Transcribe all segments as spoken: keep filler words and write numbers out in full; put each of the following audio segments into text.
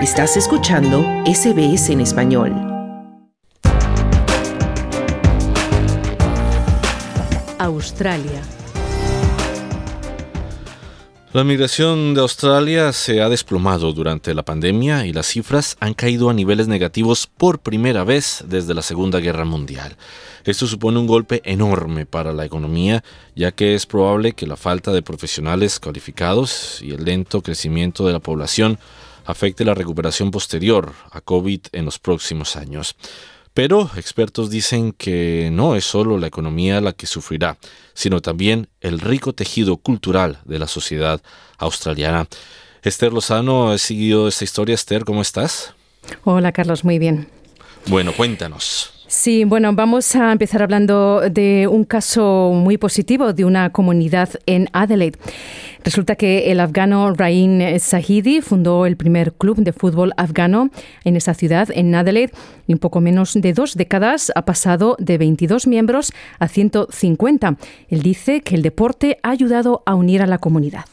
Estás escuchando S B S en español. Australia. La migración de Australia se ha desplomado durante la pandemia y las cifras han caído a niveles negativos por primera vez desde la Segunda Guerra Mundial. Esto supone un golpe enorme para la economía, ya que es probable que la falta de profesionales cualificados y el lento crecimiento de la población afecte la recuperación posterior a COVID en los próximos años. Pero expertos dicen que no es solo la economía la que sufrirá, sino también el rico tejido cultural de la sociedad australiana. Esther Lozano ha seguido esta historia. Esther, ¿cómo estás? Hola, Carlos, muy bien. Bueno, cuéntanos. Sí, bueno, vamos a empezar hablando de un caso muy positivo de una comunidad en Adelaide. Resulta que el afgano Rain Zahidi fundó el primer club de fútbol afgano en esa ciudad, en Adelaide, y en poco menos de dos décadas ha pasado de veintidós miembros a ciento cincuenta. Él dice que el deporte ha ayudado a unir a la comunidad.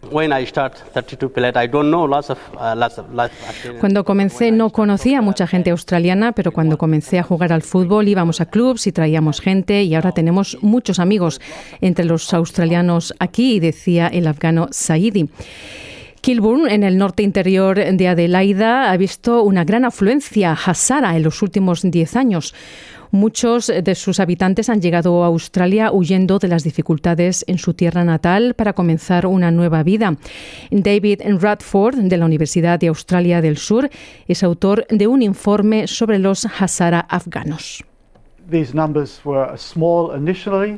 Cuando comencé no conocía a mucha gente australiana, pero cuando comencé a jugar al fútbol íbamos a clubs y traíamos gente y ahora tenemos muchos amigos entre los australianos aquí, decía el afgano Zahidi. Kilburn, en el norte interior de Adelaida, ha visto una gran afluencia hazara en los últimos diez años. Muchos de sus habitantes han llegado a Australia huyendo de las dificultades en su tierra natal para comenzar una nueva vida. David Radford, de la Universidad de Australia del Sur, es autor de un informe sobre los hazara afganos. These numbers were small initially.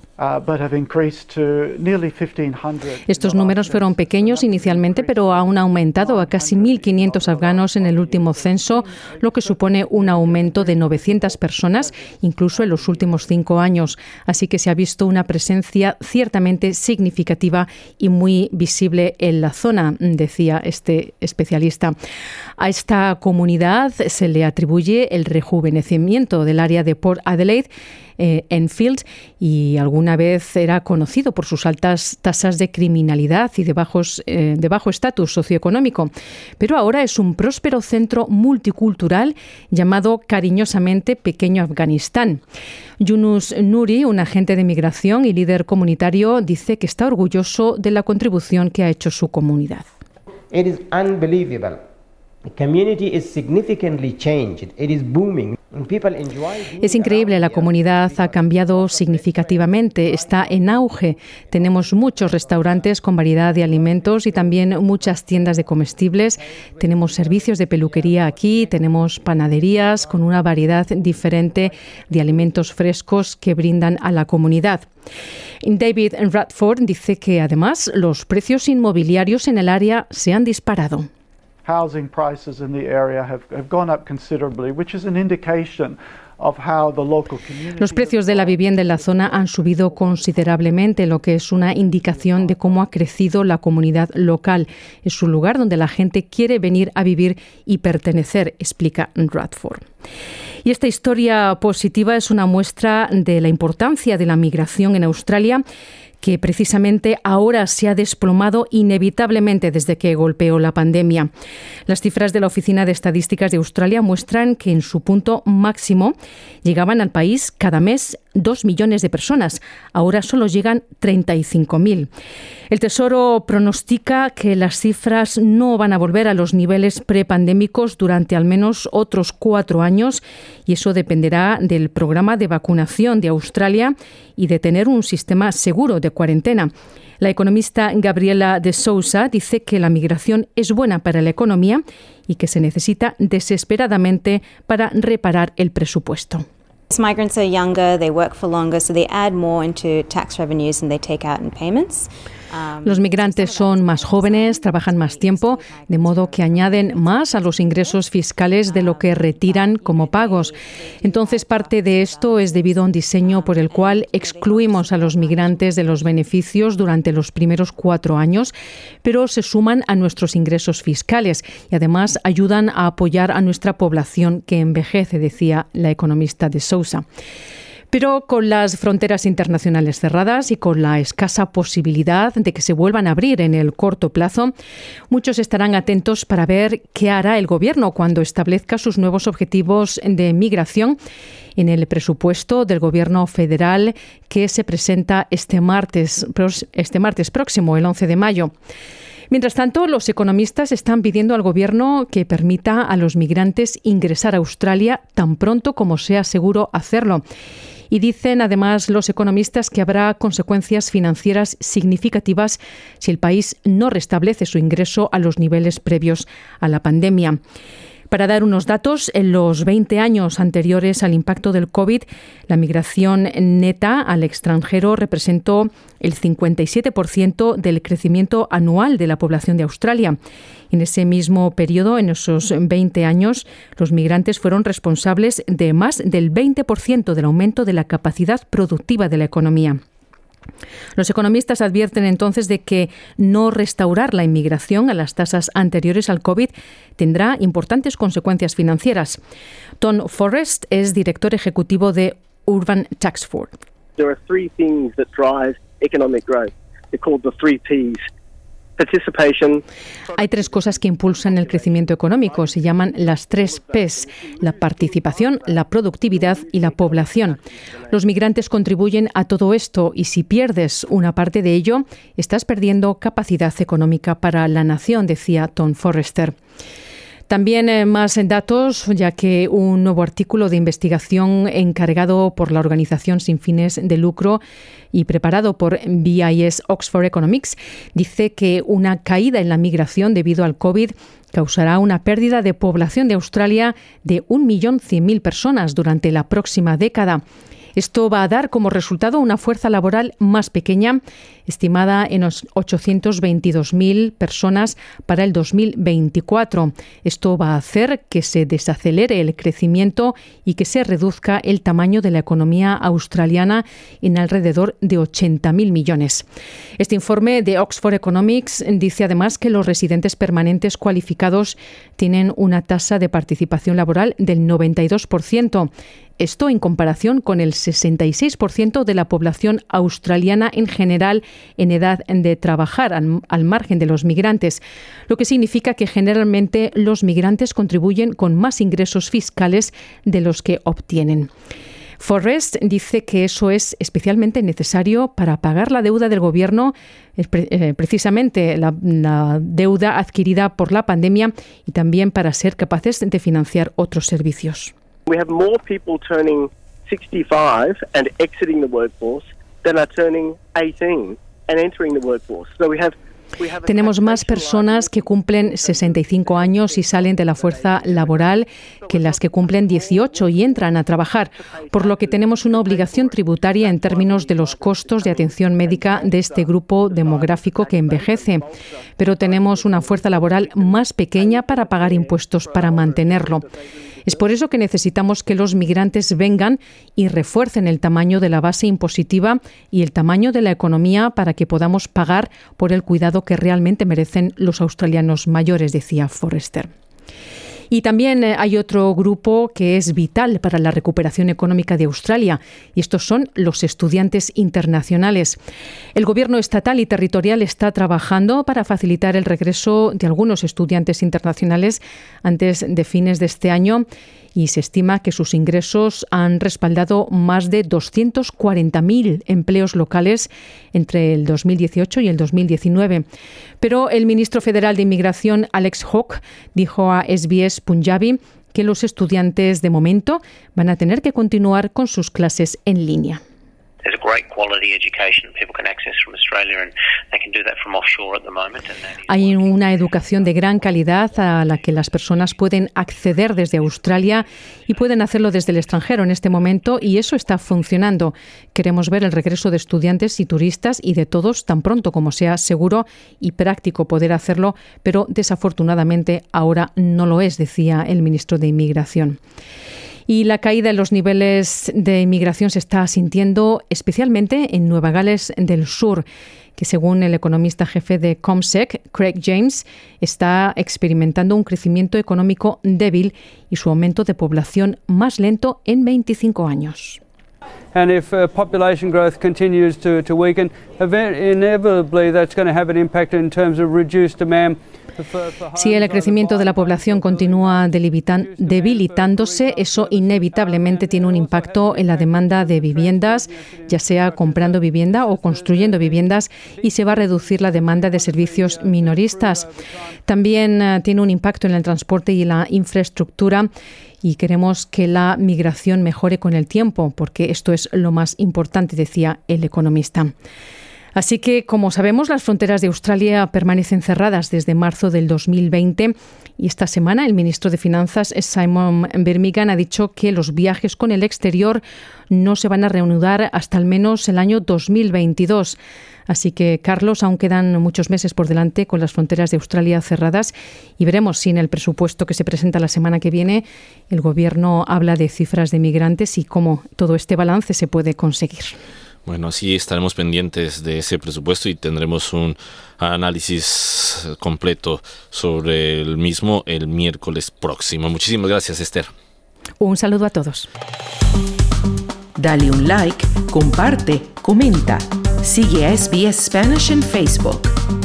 Estos números fueron pequeños inicialmente, pero han aumentado a casi mil quinientos afganos en el último censo, lo que supone un aumento de novecientas personas, incluso en los últimos cinco años. Así que se ha visto una presencia ciertamente significativa y muy visible en la zona, decía este especialista. A esta comunidad se le atribuye el rejuvenecimiento del área de Port Adelaide, Eh, Enfield, y alguna vez era conocido por sus altas tasas de criminalidad y de, bajos, eh, de bajo estatus socioeconómico. Pero ahora es un próspero centro multicultural llamado cariñosamente Pequeño Afganistán. Yunus Nuri, un agente de migración y líder comunitario, dice que está orgulloso de la contribución que ha hecho su comunidad. It is unbelievable. The community is significantly changed. It is booming. Es increíble, la comunidad ha cambiado significativamente, está en auge. Tenemos muchos restaurantes con variedad de alimentos y también muchas tiendas de comestibles. Tenemos servicios de peluquería aquí, tenemos panaderías con una variedad diferente de alimentos frescos que brindan a la comunidad. David Radford dice que además los precios inmobiliarios en el área se han disparado. Housing prices in the area have, have gone up considerably, which is an indication of how the local community. Los precios de la vivienda en la zona han subido considerablemente, lo que es una indicación de cómo ha crecido la comunidad local. Es un lugar donde la gente quiere venir a vivir y pertenecer, explica Radford. Y esta historia positiva es una muestra de la importancia de la migración en Australia, que precisamente ahora se ha desplomado inevitablemente desde que golpeó la pandemia. Las cifras de la Oficina de Estadísticas de Australia muestran que en su punto máximo llegaban al país cada mes dos millones de personas. Ahora solo llegan treinta y cinco mil. El Tesoro pronostica que las cifras no van a volver a los niveles prepandémicos durante al menos otros cuatro años y eso dependerá del programa de vacunación de Australia y de tener un sistema seguro de cuarentena. La economista Gabriela de Sousa dice que la migración es buena para la economía y que se necesita desesperadamente para reparar el presupuesto. Migrants are younger, they work for longer, so they add more into tax revenues than they take out in payments. Los migrantes son más jóvenes, trabajan más tiempo, de modo que añaden más a los ingresos fiscales de lo que retiran como pagos. Entonces, parte de esto es debido a un diseño por el cual excluimos a los migrantes de los beneficios durante los primeros cuatro años, pero se suman a nuestros ingresos fiscales y además ayudan a apoyar a nuestra población que envejece, decía la economista de Sousa. Pero con las fronteras internacionales cerradas y con la escasa posibilidad de que se vuelvan a abrir en el corto plazo, muchos estarán atentos para ver qué hará el Gobierno cuando establezca sus nuevos objetivos de migración en el presupuesto del Gobierno federal que se presenta este martes, este martes próximo, el once de mayo. Mientras tanto, los economistas están pidiendo al Gobierno que permita a los migrantes ingresar a Australia tan pronto como sea seguro hacerlo. Y dicen, además, los economistas que habrá consecuencias financieras significativas si el país no restablece su ingreso a los niveles previos a la pandemia. Para dar unos datos, en los veinte años anteriores al impacto del COVID, la migración neta al extranjero representó el cincuenta y siete por ciento del crecimiento anual de la población de Australia. En ese mismo periodo, en esos veinte años, los migrantes fueron responsables de más del veinte por ciento del aumento de la capacidad productiva de la economía. Los economistas advierten entonces de que no restaurar la inmigración a las tasas anteriores al COVID tendrá importantes consecuencias financieras. Tom Forrest es director ejecutivo de Urban Tax Force. There are three things that drive economic growth. They're called the three Ps. Participation. Hay tres cosas que impulsan el crecimiento económico. Se llaman las tres Ps: la participación, la productividad y la población. Los migrantes contribuyen a todo esto y si pierdes una parte de ello, estás perdiendo capacidad económica para la nación, decía Tom Forrester. También eh, más datos, ya que un nuevo artículo de investigación encargado por la organización sin fines de lucro y preparado por B I S Oxford Economics dice que una caída en la migración debido al COVID causará una pérdida de población de Australia de un millón cien mil personas durante la próxima década. Esto va a dar como resultado una fuerza laboral más pequeña, estimada en ochocientos veintidós mil personas para el dos mil veinticuatro. Esto va a hacer que se desacelere el crecimiento y que se reduzca el tamaño de la economía australiana en alrededor de ochenta mil millones. Este informe de Oxford Economics dice además que los residentes permanentes cualificados tienen una tasa de participación laboral del noventa y dos por ciento. Esto en comparación con el sesenta y seis por ciento de la población australiana en general en edad de trabajar, al, al margen de los migrantes, lo que significa que generalmente los migrantes contribuyen con más ingresos fiscales de los que obtienen. Forrest dice que eso es especialmente necesario para pagar la deuda del gobierno, eh, precisamente la, la deuda adquirida por la pandemia, y también para ser capaces de financiar otros servicios. We have more people turning sixty-five and exiting the workforce than are turning eighteen and entering the workforce. So we have Tenemos más personas que cumplen sesenta y cinco años y salen de la fuerza laboral que las que cumplen dieciocho y entran a trabajar, por lo que tenemos una obligación tributaria en términos de los costos de atención médica de este grupo demográfico que envejece. Pero tenemos una fuerza laboral más pequeña para pagar impuestos para mantenerlo. Es por eso que necesitamos que los migrantes vengan y refuercen el tamaño de la base impositiva y el tamaño de la economía para que podamos pagar por el cuidado que realmente merecen los australianos mayores, decía Forrester. Y también hay otro grupo que es vital para la recuperación económica de Australia, y estos son los estudiantes internacionales. El gobierno estatal y territorial está trabajando para facilitar el regreso de algunos estudiantes internacionales antes de fines de este año, y se estima que sus ingresos han respaldado más de doscientos cuarenta mil empleos locales entre el dos mil dieciocho y el dos mil diecinueve. Pero el ministro federal de Inmigración, Alex Hawke, dijo a S B S Punjabi que los estudiantes de momento van a tener que continuar con sus clases en línea. There's a great quality education people can access from Australia and they can do that from offshore at the moment. Hay una educación de gran calidad a la que las personas pueden acceder desde Australia y pueden hacerlo desde el extranjero en este momento, y eso está funcionando. Queremos ver el regreso de estudiantes y turistas y de todos tan pronto como sea seguro y práctico poder hacerlo, pero desafortunadamente ahora no lo es, decía el ministro de Inmigración. Y la caída en los niveles de inmigración se está sintiendo especialmente en Nueva Gales del Sur, que según el economista jefe de CommSec, Craig James, está experimentando un crecimiento económico débil y su aumento de población más lento en veinticinco años. And if uh, population growth continues to, to weaken, inevitably that's going to have an impact in terms of reduced demand. Si el crecimiento de la población continúa debilitándose, eso inevitablemente tiene un impacto en la demanda de viviendas, ya sea comprando vivienda o construyendo viviendas, y se va a reducir la demanda de servicios minoristas. También uh, tiene un impacto en el transporte y la infraestructura, y queremos que la migración mejore con el tiempo, porque esto es lo más importante, decía el economista. Así que, como sabemos, las fronteras de Australia permanecen cerradas desde marzo del dos mil veinte y esta semana el ministro de Finanzas, Simon Birmingham, ha dicho que los viajes con el exterior no se van a reanudar hasta al menos el año dos mil veintidós. Así que, Carlos, aún quedan muchos meses por delante con las fronteras de Australia cerradas y veremos si en el presupuesto que se presenta la semana que viene el Gobierno habla de cifras de migrantes y cómo todo este balance se puede conseguir. Bueno, así estaremos pendientes de ese presupuesto y tendremos un análisis completo sobre el mismo el miércoles próximo. Muchísimas gracias, Esther. Un saludo a todos. Dale un like, comparte, comenta. Sigue a S B S Spanish en Facebook.